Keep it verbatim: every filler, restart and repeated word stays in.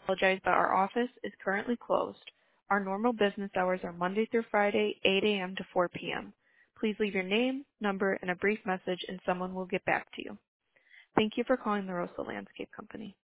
apologize, but our office is currently closed. Our normal business hours are Monday through Friday, eight a m to four p m Please leave your name, number, and a brief message, and someone will get back to you. Thank you for calling the Rosa Landscape Company.